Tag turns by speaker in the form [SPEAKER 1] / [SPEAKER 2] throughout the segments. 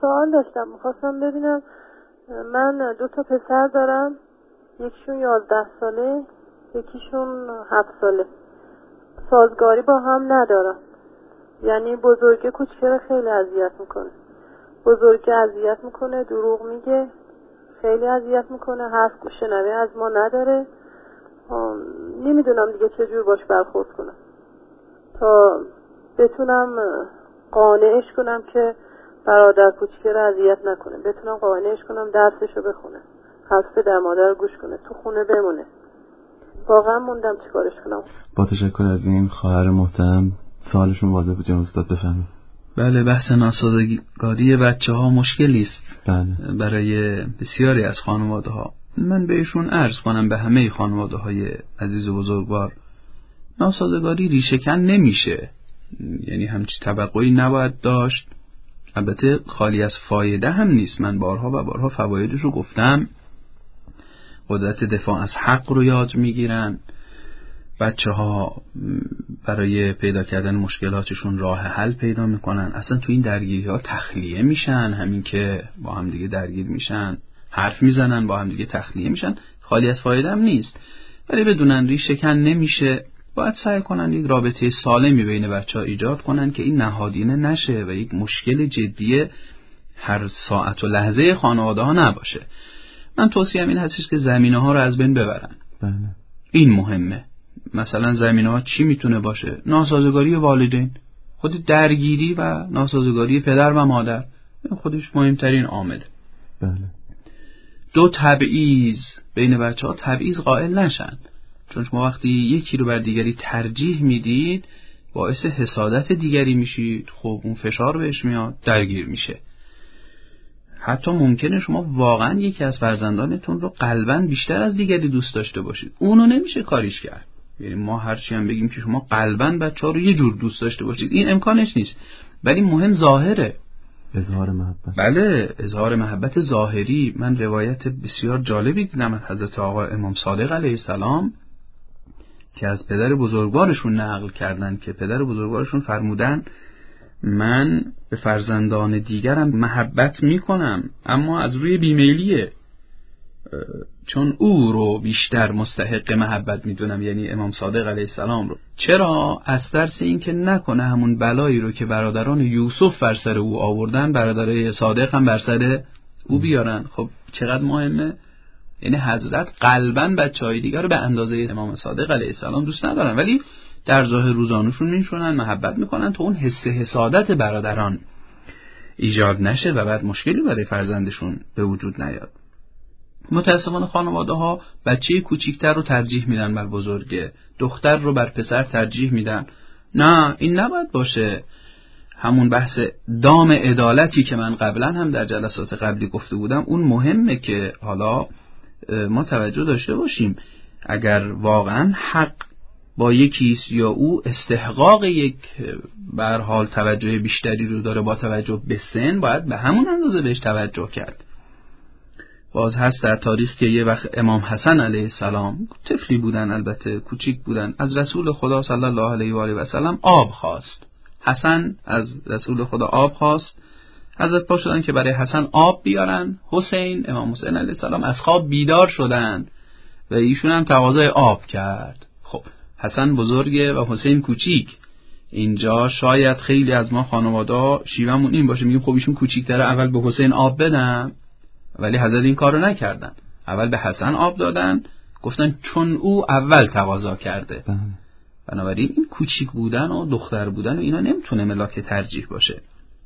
[SPEAKER 1] سوال داشتم، میخواستم ببینم من 2 پسر دارم، یکیشون 11 ساله، یکیشون 7 ساله. سازگاری با هم ندارم، یعنی بزرگه کوچیکه رو خیلی اذیت میکنه. بزرگه اذیت میکنه، دروغ میگه، خیلی اذیت میکنه، حرف گوشنوی از ما نداره. نمیدونم دیگه چجور باش برخورد کنم تا بتونم قانعش کنم که برادر کوچیکه رو اذیت نکنه، بتونم قانعش کنم درسشو بخونه، حرف پدر مادر رو گوش کنه، تو خونه بمونه. واقعا موندم چیکارش کنم.
[SPEAKER 2] با تشکر از این خواهر محترم. سوالشون واضح بود جناب استاد، بفرمایید.
[SPEAKER 3] بله، بحث ناسازگاری بچه‌ها مشکلی است برای بسیاری از خانواده‌ها. من بهشون عرض کنم، به همه خانواده‌های عزیز و بزرگوار، ناسازگاری ریشه‌کن نمیشه، یعنی همچی توقعی نباید داشت. البته خالی از فایده هم نیست. من بارها و بارها فوایدش رو گفتم. قدرت دفاع از حق رو یاد میگیرن بچه‌ها، برای پیدا کردن مشکلاتشون راه حل پیدا میکنن، اصلا تو این درگیری‌ها تخلیه میشن، همین که با هم دیگه درگیر میشن حرف میزنن، با هم دیگه تخلیه میشن، خالی از فایده هم نیست. ولی بدونن ریشه‌کن نمیشه، باید سعی کنن یک رابطه سالمی بین بچه‌ها ایجاد کنن که این نهادینه نشه و یک مشکل جدی هر ساعت و لحظه خانواده‌ها نباشه. من توصیه‌ام این هستش که زمینه‌ها رو از بین ببرن. این مهمه. مثلا زمینه‌ها چی میتونه باشه؟ ناسازگاری والدین، خود درگیری و ناسازگاری پدر و مادر، خودش مهمترین عامله.
[SPEAKER 2] بله.
[SPEAKER 3] 2 تبعیض بین بچه‌ها، تبعیض قائل نشن، چون شما وقتی یکی رو بر دیگری ترجیح میدید باعث حسادت دیگری میشید، خب اون فشار بهش میاد، درگیر میشه. حتی ممکنه شما واقعا یکی از فرزندانتون رو قلباً بیشتر از دیگری دوست داشته باشید، اونو نمیشه کاریش کرد. یعنی ما هرچی هم بگیم که شما قلباً بچه‌ها رو یه جور دوست داشته باشید، این امکانش نیست. ولی مهم ظاهره،
[SPEAKER 2] اظهار محبت.
[SPEAKER 3] بله، اظهار محبت ظاهری. من روایت بسیار جالبی دیدم از حضرت آقا امام صادق علیه السلام که از پدر بزرگوارشون نقل کردن که پدر بزرگوارشون فرمودن من به فرزندان دیگرم محبت میکنم اما از روی بیمیلیه، چون او رو بیشتر مستحق محبت میدونم، یعنی امام صادق علیه السلام رو. چرا؟ از ترس این که نکنه همون بلایی رو که برادران یوسف بر سر او آوردن برادرای صادق هم بر سر او بیارن. خب چقدر مهمه. یعنی حضرت قلباً بچهای دیگر رو به اندازه امام صادق علیه السلام دوست ندارن، ولی در ظاهر روزانوشون میشونن محبت میکنن تا اون حس حسادت برادران ایجاد نشه و بعد مشکلی برای فرزندشون به وجود نیاد. متاسفانه خانواده ها بچه کوچیکتر رو ترجیح میدن بر بزرگه، دختر رو بر پسر ترجیح میدن. نه، این نباید باشه. همون بحث دام عدالتی که من قبلا هم در جلسات قبلی گفته بودم، اون مهمه که حالا ما توجه داشته باشیم. اگر واقعا حق با یکیست یا او استحقاق یک به هر حال توجه بیشتری رو داره با توجه به سن، باید به همون اندازه بهش توجه کرد. باز هست در تاریخ که یه وقت امام حسن علیه السلام، طفلی بودن البته، کوچیک بودن، از رسول خدا صلی الله علیه و آله و سلم آب خواست. حسن از رسول خدا آب خواست، حضرت پا شدن که برای حسن آب بیارن. حسین، امام حسین علیه السلام از خواب بیدار شدن و ایشون هم تقاضای آب کرد. خب حسن بزرگه و حسین کوچیک. اینجا شاید خیلی از ما خانواده شیوهمون این باشه، میگیم خب ایشون کوچیک‌تره، اول به حسین آب بدم. ولی حضرت این کارو نکردن، اول به حسن آب دادن، گفتن چون او اول تقاضا کرده. بنابراین این کوچیک بودن و دختر بودن و اینا نمیتونه ملاک ترجیح باشه.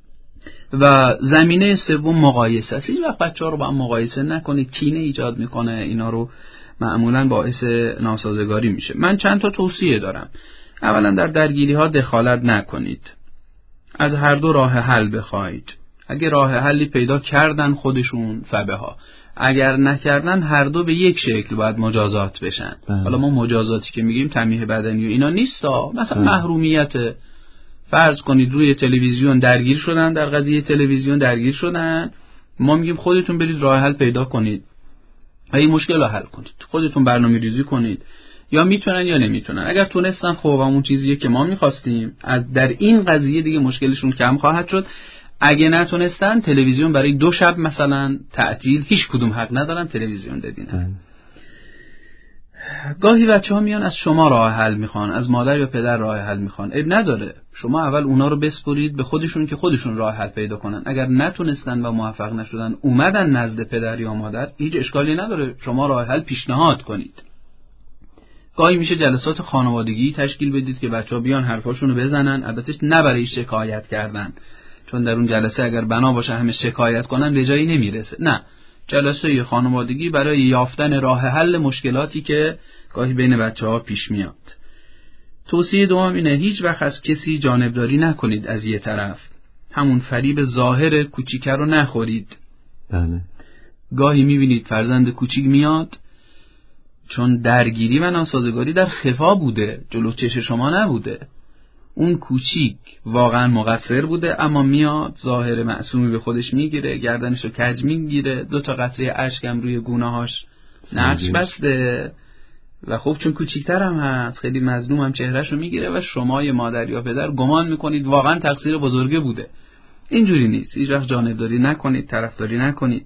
[SPEAKER 3] و زمینه سوم مقایسه است. هیچ وقت بچه‌ها رو با هم مقایسه نکنید، کینه ایجاد میکنه، اینا رو معمولا باعث ناسازگاری میشه. من چند تا توصیه دارم. اولا در درگیری ها دخالت نکنید، از هر دو راه حل بخواید. اگه راه حلی پیدا کردن خودشون فبها، اگر نکردن هر دو به یک شکل باید مجازات بشن. حالا ما مجازاتی که میگیم تنبیه بدنی و اینا نیستا، مثلا محرومیت. فرض کنید روی تلویزیون درگیر شدن، در قضیه تلویزیون درگیر شدن، ما میگیم خودتون برید راه حل پیدا کنید و این مشکل رو حل کنید، خودتون برنامه‌ریزی کنید، یا میتونن یا نمیتونن. اگر تونستن خب همون چیزیه که ما میخواستیم، از در این قضیه دیگه مشکلشون کم خواهد شد. اگه نتونستن تلویزیون برای 2 شب مثلا تعطیل، هیچ کدوم حق ندارن تلویزیون ببینن. گاهی بچه‌ها میان از شما راه حل میخوان، از مادر یا پدر راه حل میخوان. عیب نداره، شما اول اونا رو بسپرید به خودشون که خودشون راه حل پیدا کنن. اگر نتونستن و موفق نشدن اومدن نزد پدر یا مادر، هیچ اشکالی نداره، شما راه حل پیشنهاد کنید. گاهی میشه جلسات خانوادگی تشکیل بدید که بچه‌ها بیان حرفاشونو بزنن، البته نه برای شکایت کردن، چون در اون جلسه اگر بنا باشه همه شکایت کنن به جایی نمیرسه. نه، جلسه خانوادگی برای یافتن راه حل مشکلاتی که گاهی بین بچه‌ها پیش میاد. توصیه دوم اینه هیچ وقت از کسی جانبداری نکنید از یه طرف. همون فریب ظاهر کوچیکه رو نخورید.
[SPEAKER 2] بله.
[SPEAKER 3] گاهی میبینید فرزند کوچیک میاد، چون درگیری و ناسازگاری در خفا بوده، جلو چش شما نبوده. اون کوچیک واقعا مقصر بوده، اما میاد ظاهر معصومی به خودش میگیره، گردنشو کج میگیره، 2 قطره اشکم روی گونه‌هاش نقش بسته و خب چون کوچیک‌تر هم هست خیلی مظلوم هم چهرهشو میگیره و شما یه مادر یا پدر گمان میکنید واقعا تقصیر بزرگه بوده. اینجوری نیست. هیچ وقت جانبداری نکنید، طرفداری نکنید.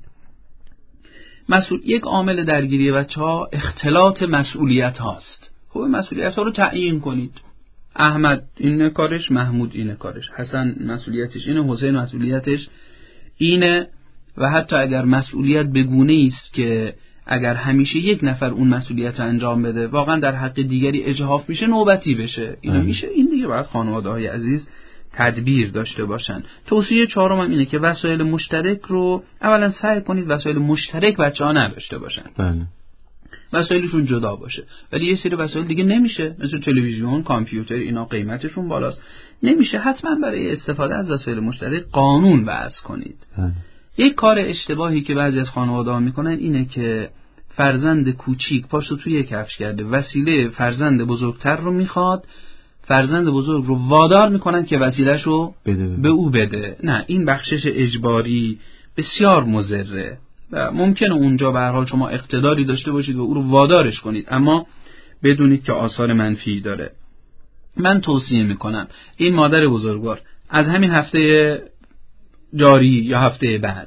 [SPEAKER 3] یک عامل درگیری بچه‌ها اختلاط مسئولیت هاست. خب مسئولیت ها رو تعیین کنید. احمد این کارش، محمود این کارش، حسن مسئولیتش اینه، حسین مسئولیتش اینه. و حتی اگر مسئولیت به گونه‌ای است که اگر همیشه یک نفر اون مسئولیت رو انجام بده واقعا در حق دیگری اجحاف میشه، نوبتی بشه، اینو میشه. این دیگه باید خانواده‌های عزیز تدبیر داشته باشن. توصیه 4م اینه که وسایل مشترک رو اولا سعی کنید وسایل مشترک بچه‌ها نداشته باشن.
[SPEAKER 2] بله.
[SPEAKER 3] وسایلشون جدا باشه. ولی یه سری وسایل دیگه نمیشه، مثل تلویزیون، کامپیوتر، اینا قیمتشون بالاست، نمیشه. حتما برای استفاده از وسایل مشترک قانون وضع کنید. یک کار اشتباهی که بعضی از خانواده‌ها میکنن اینه که فرزند کوچیک پاشو توی کفش کرده، وسیله فرزند بزرگتر رو میخواد، فرزند بزرگ رو وادار میکنن که وسیله‌شو به او بده. نه، این بخشش اجباری بسیار مضره و ممکنه اونجا به هر حال شما اقتداری داشته باشید و او رو وادارش کنید، اما بدونید که آثار منفی داره. من توصیه میکنم این مادر بزرگوار از همین هفته جاری یا هفته بعد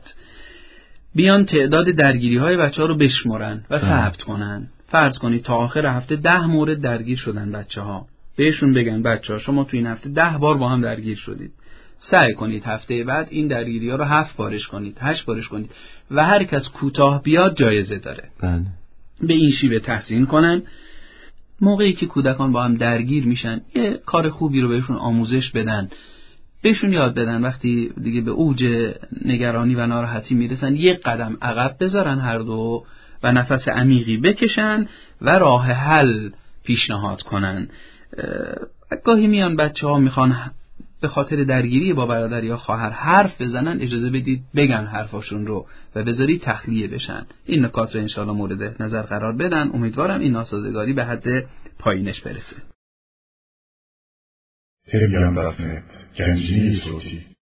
[SPEAKER 3] بیان تعداد درگیری‌های بچه‌ها رو بشمرن و ثبت کنن. فرض کنید تا آخر هفته 10 مورد درگیر شدن بچه‌ها. بهشون بگن بچه‌ها شما تو این هفته 10 بار با هم درگیر شدید. سعی کنید هفته بعد این درگیری‌ها رو 7 بارش کنید، 8 بارش کنید و هر کس کوتاه بیاد جایزه داره.
[SPEAKER 2] بله.
[SPEAKER 3] به این شیوه تحسین کنن. موقعی که کودکان با هم درگیر میشن یه کار خوبی رو بهشون آموزش بدن. بهشون یاد بدن وقتی دیگه به اوج نگرانی و ناراحتی میرسن یک قدم عقب بذارن هر دو و نفس عمیقی بکشن و راه حل پیشنهاد کنن. گاهی میان بچه‌ها میخوان به خاطر درگیری با برادر یا خواهر حرف بزنن، اجازه بدید بگن حرفاشون رو و بذارید تخلیه بشن. این نکات رو انشاءالله مورد نظر قرار بدن. امیدوارم این ناسازگاری به حد پایینش برسه.
[SPEAKER 4] تلگرام.net گنجینه صوتی